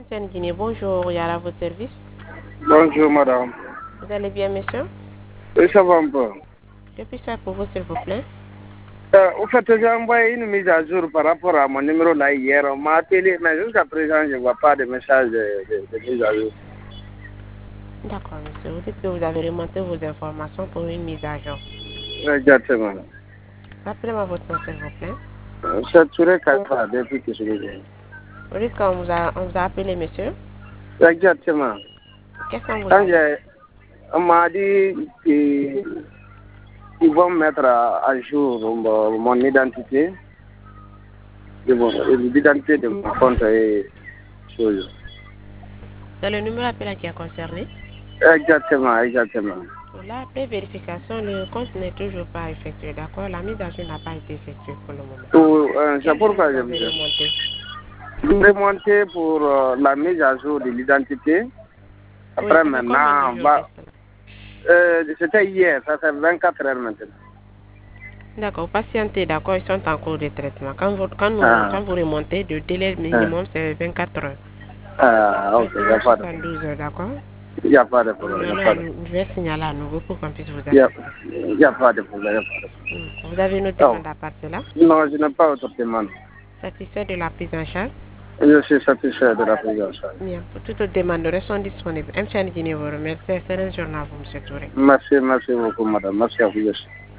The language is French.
Tiens Guinée, bonjour, Yara, à votre service. Bonjour madame. Vous allez bien, monsieur? Oui, ça va un peu. Je puis faire pour vous, s'il vous plaît. Au fait, j'ai envoyé une mise à jour par rapport à mon numéro là hier. On m'a appelé, mais jusqu'à présent, je ne vois pas de message de mise à jour. D'accord, monsieur. Vous dites que vous avez remonté vos informations pour une mise à jour. Exactement. Rappelez-moi votre nom, s'il vous plaît. C'est Touré Kaifa depuis que je l'ai dit. Vous dites qu'on vous a appelé, monsieur. Exactement. Qu'est-ce qu'on vous Quand a dit? on m'a dit qu'ils vont mettre à jour mon identité, l'identité de mon compte et choses. C'est le numéro appelé qui est concerné. Exactement, exactement. Pour la vérification, le compte n'est toujours pas effectué, d'accord? La mise à jour n'a pas été effectuée pour le moment. C'est pourquoi Vous je vous avez ai remonté. remonté pour la mise à jour de l'identité. Oui, Après ça fait combien de maintenant, jours que c'était hier, ça fait 24 heures maintenant. D'accord, patientez, d'accord, ils sont en cours de traitement. Quand Ah, vous remontez, le délai minimum, c'est 24 heures. ok, il n'y a Maximum pas de problème. 72 heures, d'accord? Il n'y a pas de problème, il n'y a pas de problème. Je vais signaler à nouveau pour qu'on puisse vous Il assister. n'y a pas de problème, il n'y a pas de problème. Vous avez une autre Oh, demande à part cela? non, je n'ai pas autre demande. Satisfait de la prise en charge? Je suis satisfait de la prise en charge. Bien, pour toute autre demande, sont disponibles. M. Guinée vous remercie. Excellente journée à vous, M. Touré. Merci beaucoup, madame. Merci à vous aussi.